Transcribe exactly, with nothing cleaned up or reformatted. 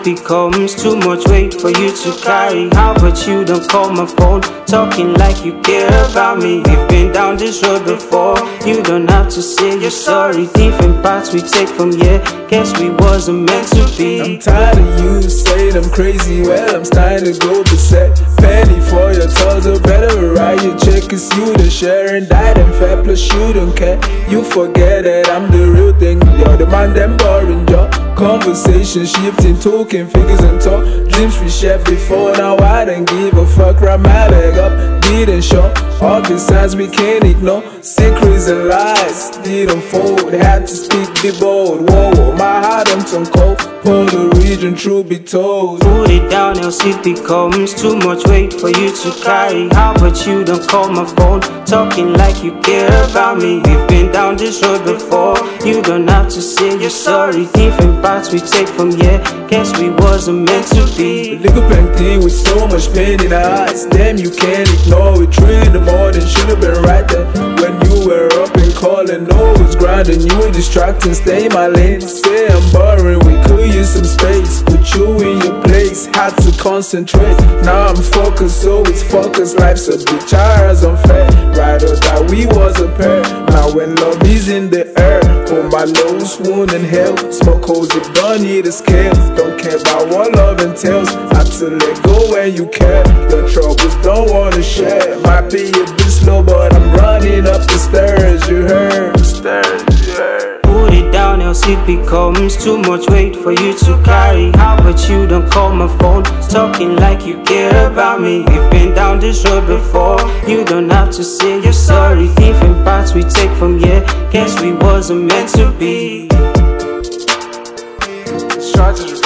becomes too much weight for you to carry. How about you don't call my phone, talking like you care about me? We've been down this road before, you don't have to say you're sorry. Different paths we take from here, guess we wasn't meant to be. I'm tired of you saying I'm crazy, well I'm starting to go to set. Penny for your toes, or better write your check. It's you the share and die and fair, plus you don't care. You forget that I'm the real thing, you're the man them boring job. Conversation shifting, talking figures and talk. Dreams we shared before, now I don't give a fuck. Wrap my bag up, didn't show. All the signs we can't ignore. Secrets and lies didn't fold, had to speak, be bold. Whoa, whoa, my heart I'm too cold. For the region, truth be told. Put it down else it becomes too much weight for you to carry. How about you don't call my phone, talking like you care about me? We've been down this road before, you don't have to say you're sorry. Different paths we take from here, guess we wasn't meant to be. Little plenty with so much pain in our eyes, damn you can't ignore it. Three in the morning, should've been right there when you were up and calling. No, it's grinding, you were distracting. Stay in my lane, say I'm boring, we could use some space. Put you in your place, had to concentrate. Now I'm focused, so it's focused. Life's a bitch, our eyes unfair. Right or die, we was a pair. Now when love is in the air, oh my lows, wound and hell. Smoke holes, if don't need a scale. Don't care about what love entails. Had to let go when you care. Your troubles don't wanna share. Might be a bit slow, but I'm running up the stairs. You heard, stairs, you heard. Put it down else it becomes too much weight for you to carry. How about you don't call my phone, talking like you care about me? We've been down this road before, you don't have to say you're sorry. Different paths we take from here, guess we wasn't meant to be. Strategy.